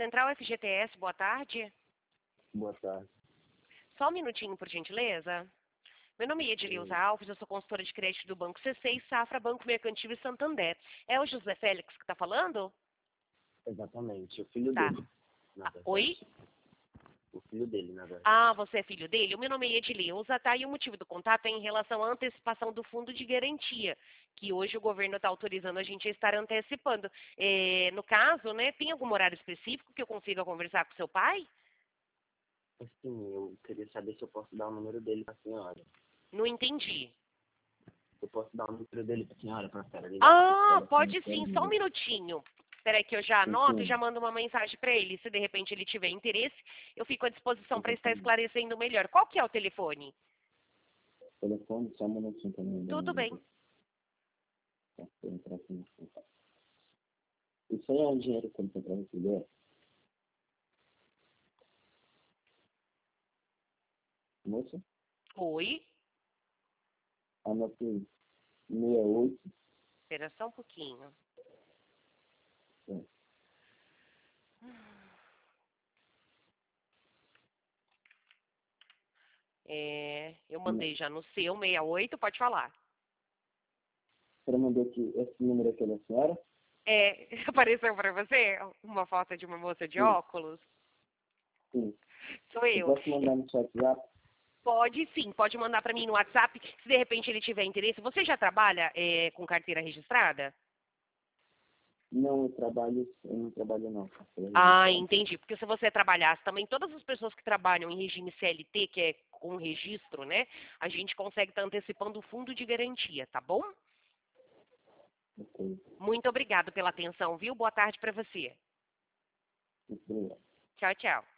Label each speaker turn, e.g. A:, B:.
A: Central FGTS, boa tarde.
B: Boa tarde.
A: Só um minutinho, por gentileza. Meu nome é Edileuza Alves, eu sou consultora de crédito do Banco C6, Safra, Banco Mercantil e Santander. É o José Félix que está falando?
B: Exatamente, o filho
A: Tá.
B: dele, na verdade.
A: Oi?
B: O filho dele, na verdade.
A: Ah, você é filho dele? O meu nome é Edileuza, tá? E o motivo do contato é em relação à antecipação do fundo de garantia, que hoje o governo está autorizando a gente a estar antecipando. No caso, né, tem algum horário específico que eu consiga conversar com seu pai?
B: Assim, eu queria saber se eu posso dar o número dele pra senhora.
A: Não entendi.
B: Eu posso dar o número dele pra senhora, pra senhora ligar?
A: Ah, pode sim, só um minutinho. Peraí que eu já anoto e
B: Sim.
A: já mando uma mensagem para ele. Se de repente ele tiver interesse, eu fico à disposição para estar esclarecendo melhor. Qual que é o telefone?
B: Telefone, só um minutinho também.
A: Tudo bem.
B: Isso aí é um dinheiro que você vai receber? Moça?
A: Oi?
B: Anote 68.
A: Espera só um pouquinho. Eu mandei já no seu 68, pode falar.
B: Você mandou aqui esse número aqui da senhora?
A: Apareceu para você uma foto de uma moça de
B: Sim.
A: óculos?
B: Sim.
A: Sou
B: Eu
A: eu.
B: posso mandar no seu WhatsApp?
A: Pode sim, pode mandar para mim no WhatsApp. Se de repente ele tiver interesse. Você já trabalha com carteira registrada?
B: Não, eu não trabalho não.
A: Ah, entendi. Porque se você trabalhasse também, todas as pessoas que trabalham em regime CLT, que é com registro, né? A gente consegue estar antecipando o fundo de garantia, tá bom?
B: Ok.
A: Muito obrigado pela atenção, viu? Boa tarde para você.
B: Obrigado.
A: Tchau, tchau.